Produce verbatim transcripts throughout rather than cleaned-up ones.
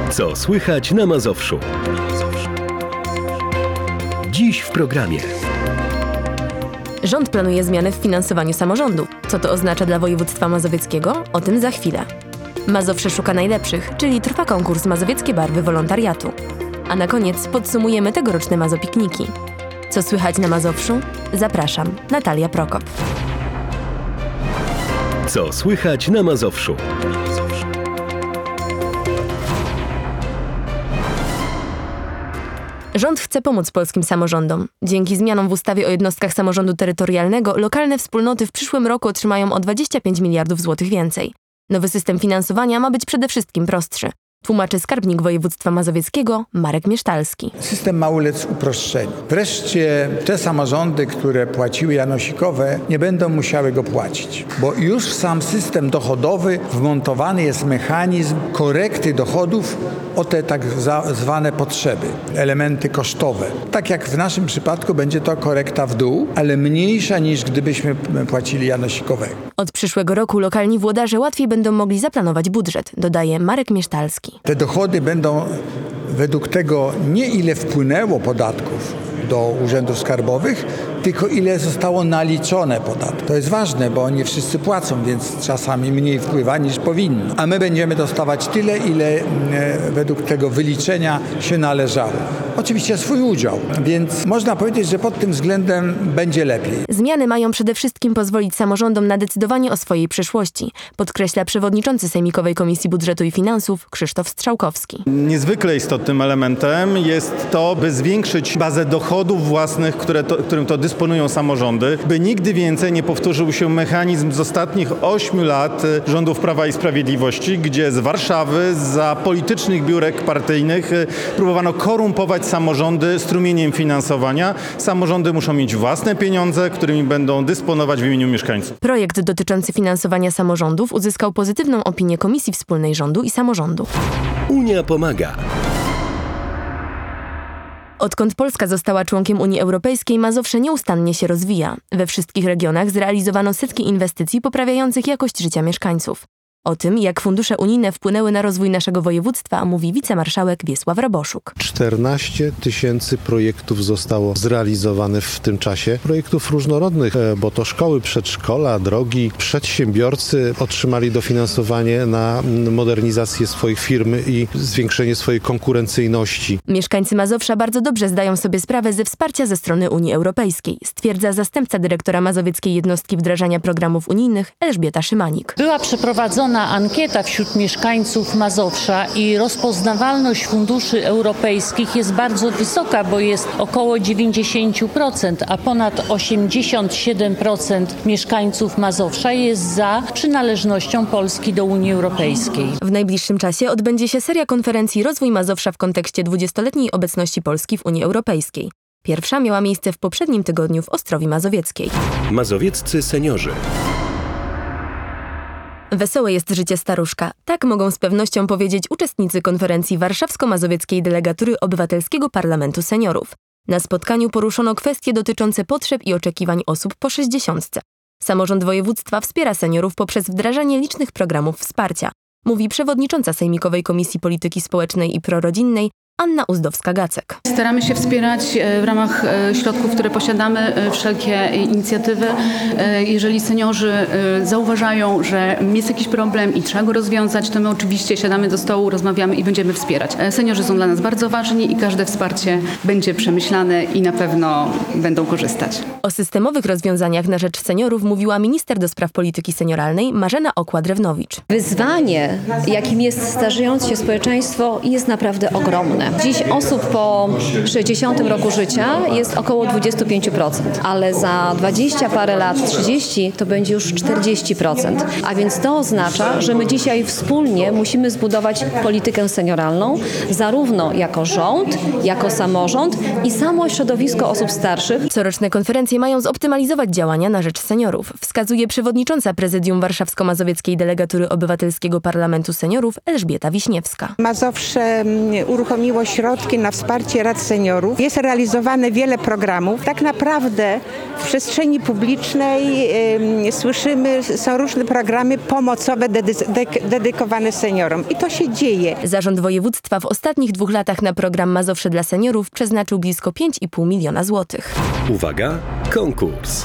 Co słychać na Mazowszu? Dziś w programie. Rząd planuje zmiany w finansowaniu samorządu. Co to oznacza dla województwa mazowieckiego? O tym za chwilę. Mazowsze szuka najlepszych, czyli trwa konkurs Mazowieckie Barwy Wolontariatu. A na koniec podsumujemy tegoroczne Mazopikniki. Co słychać na Mazowszu? Zapraszam, Natalia Prokop. Co słychać na Mazowszu? Rząd chce pomóc polskim samorządom. Dzięki zmianom w ustawie o jednostkach samorządu terytorialnego lokalne wspólnoty w przyszłym roku otrzymają o dwadzieścia pięć miliardów złotych więcej. Nowy system finansowania ma być przede wszystkim prostszy. Tłumaczy skarbnik województwa mazowieckiego Marek Miesztalski. System ma ulec uproszczeniu. Wreszcie te samorządy, które płaciły janosikowe, nie będą musiały go płacić, bo już w sam system dochodowy wmontowany jest mechanizm korekty dochodów o te tak zwane potrzeby, elementy kosztowe. Tak jak w naszym przypadku będzie to korekta w dół, ale mniejsza niż gdybyśmy płacili janosikowego. Od przyszłego roku lokalni włodarze łatwiej będą mogli zaplanować budżet, dodaje Marek Miesztalski. Te dochody będą według tego nie ile wpłynęło podatków do urzędów skarbowych, tylko ile zostało naliczone podatków. To jest ważne, bo nie wszyscy płacą, więc czasami mniej wpływa niż powinno. A my będziemy dostawać tyle, ile według tego wyliczenia się należało. Oczywiście swój udział, więc można powiedzieć, że pod tym względem będzie lepiej. Zmiany mają przede wszystkim pozwolić samorządom na decydowanie o swojej przyszłości, podkreśla przewodniczący Sejmikowej Komisji Budżetu i Finansów Krzysztof Strzałkowski. Niezwykle istotnym elementem jest to, by zwiększyć bazę dochodów własnych, które to, którym to dysponują samorządy, by nigdy więcej nie powtórzył się mechanizm z ostatnich ośmiu lat rządów Prawa i Sprawiedliwości, gdzie z Warszawy za politycznych biurek partyjnych próbowano korumpować samorządy strumieniem finansowania. Samorządy muszą mieć własne pieniądze, którymi będą dysponować w imieniu mieszkańców. Projekt dotyczący finansowania samorządów uzyskał pozytywną opinię Komisji Wspólnej Rządu i Samorządu. Unia pomaga. Odkąd Polska została członkiem Unii Europejskiej, Mazowsze nieustannie się rozwija. We wszystkich regionach zrealizowano setki inwestycji poprawiających jakość życia mieszkańców. O tym, jak fundusze unijne wpłynęły na rozwój naszego województwa, mówi wicemarszałek Wiesław Raboszuk. czternaście tysięcy projektów zostało zrealizowanych w tym czasie. Projektów różnorodnych, bo to szkoły, przedszkola, drogi. Przedsiębiorcy otrzymali dofinansowanie na modernizację swoich firmy i zwiększenie swojej konkurencyjności. Mieszkańcy Mazowsza bardzo dobrze zdają sobie sprawę ze wsparcia ze strony Unii Europejskiej, stwierdza zastępca dyrektora Mazowieckiej Jednostki Wdrażania Programów Unijnych Elżbieta Szymanik. Była przeprowadzona ankieta wśród mieszkańców Mazowsza i rozpoznawalność funduszy europejskich jest bardzo wysoka, bo jest około dziewięćdziesiąt procent, a ponad osiemdziesiąt siedem procent mieszkańców Mazowsza jest za przynależnością Polski do Unii Europejskiej. W najbliższym czasie odbędzie się seria konferencji Rozwój Mazowsza w kontekście dwudziestoletniej obecności Polski w Unii Europejskiej. Pierwsza miała miejsce w poprzednim tygodniu w Ostrowi Mazowieckiej. Mazowieccy seniorzy. Wesołe jest życie staruszka. Tak mogą z pewnością powiedzieć uczestnicy konferencji Warszawsko-Mazowieckiej Delegatury Obywatelskiego Parlamentu Seniorów. Na spotkaniu poruszono kwestie dotyczące potrzeb i oczekiwań osób po sześćdziesiątce. Samorząd województwa wspiera seniorów poprzez wdrażanie licznych programów wsparcia, mówi przewodnicząca Sejmikowej Komisji Polityki Społecznej i Prorodzinnej Anna Uzdowska-Gacek. Staramy się wspierać w ramach środków, które posiadamy, wszelkie inicjatywy. Jeżeli seniorzy zauważają, że jest jakiś problem i trzeba go rozwiązać, to my oczywiście siadamy do stołu, rozmawiamy i będziemy wspierać. Seniorzy są dla nas bardzo ważni i każde wsparcie będzie przemyślane i na pewno będą korzystać. O systemowych rozwiązaniach na rzecz seniorów mówiła minister do spraw polityki senioralnej Marzena Okła-Drewnowicz. Wyzwanie, jakim jest starzejące się społeczeństwo, jest naprawdę ogromne. Dziś osób po sześćdziesiątym roku życia jest około dwadzieścia pięć procent, ale za dwadzieścia parę lat, trzydzieści, to będzie już czterdzieści procent. A więc to oznacza, że my dzisiaj wspólnie musimy zbudować politykę senioralną, zarówno jako rząd, jako samorząd i samo środowisko osób starszych. Coroczne konferencje Takie mają zoptymalizować działania na rzecz seniorów, wskazuje przewodnicząca Prezydium Warszawsko-Mazowieckiej Delegatury Obywatelskiego Parlamentu Seniorów Elżbieta Wiśniewska. Mazowsze uruchomiło środki na wsparcie rad seniorów. Jest realizowane wiele programów. Tak naprawdę w przestrzeni publicznej y, słyszymy, są różne programy pomocowe dedy- dedykowane seniorom. I to się dzieje. Zarząd województwa w ostatnich dwóch latach na program Mazowsze dla seniorów przeznaczył blisko pięć i pół miliona złotych. Uwaga, konkurs.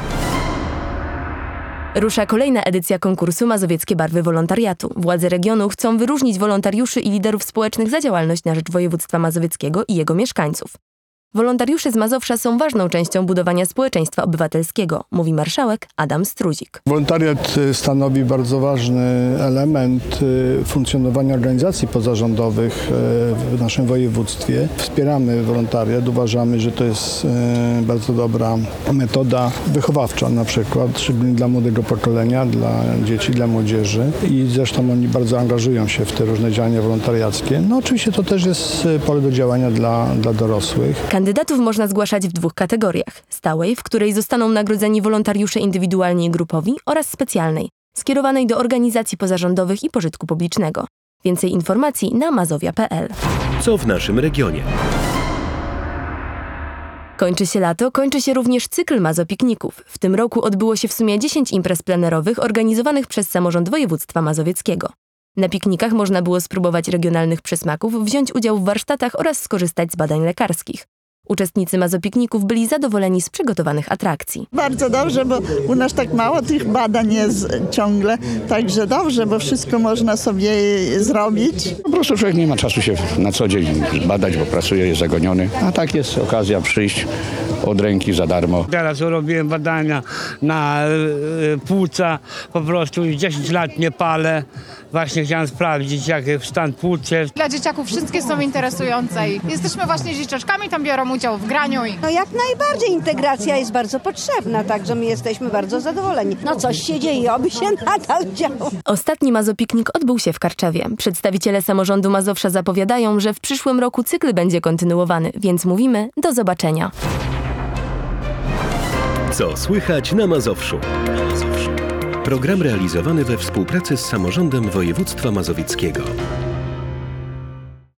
Rusza kolejna edycja konkursu Mazowieckie Barwy Wolontariatu. Władze regionu chcą wyróżnić wolontariuszy i liderów społecznych za działalność na rzecz województwa mazowieckiego i jego mieszkańców. Wolontariusze z Mazowsza są ważną częścią budowania społeczeństwa obywatelskiego, mówi marszałek Adam Struzik. Wolontariat stanowi bardzo ważny element funkcjonowania organizacji pozarządowych w naszym województwie. Wspieramy wolontariat, uważamy, że to jest bardzo dobra metoda wychowawcza na przykład, szczególnie dla młodego pokolenia, dla dzieci, dla młodzieży i zresztą oni bardzo angażują się w te różne działania wolontariackie. No oczywiście to też jest pole do działania dla, dla dorosłych. Kandydatów można zgłaszać w dwóch kategoriach. Stałej, w której zostaną nagrodzeni wolontariusze indywidualni i grupowi, oraz specjalnej, skierowanej do organizacji pozarządowych i pożytku publicznego. Więcej informacji na mazowia kropka p l. Co w naszym regionie? Kończy się lato, kończy się również cykl Mazopikników. W tym roku odbyło się w sumie dziesięć imprez plenerowych organizowanych przez samorząd województwa mazowieckiego. Na piknikach można było spróbować regionalnych przysmaków, wziąć udział w warsztatach oraz skorzystać z badań lekarskich. Uczestnicy Mazopikników byli zadowoleni z przygotowanych atrakcji. Bardzo dobrze, bo u nas tak mało tych badań jest ciągle, także dobrze, bo wszystko można sobie zrobić. Po prostu człowiek nie ma czasu się na co dzień badać, bo pracuje, jest zagoniony, a tak jest okazja przyjść od ręki za darmo. Teraz robiłem badania na y, płuca, po prostu już dziesięć lat nie palę. Właśnie chciałem sprawdzić, jak stan płuc jest. Dla dzieciaków wszystkie są interesujące i jesteśmy właśnie dzieciaczkami, tam biorą udział w graniu. I... No jak najbardziej integracja jest bardzo potrzebna, także my jesteśmy bardzo zadowoleni. No coś się dzieje, oby się nadal działo. Ostatni Mazopiknik odbył się w Karczewie. Przedstawiciele samorządu Mazowsza zapowiadają, że w przyszłym roku cykl będzie kontynuowany, więc mówimy do zobaczenia. Co słychać na Mazowszu? Program realizowany we współpracy z samorządem województwa mazowieckiego.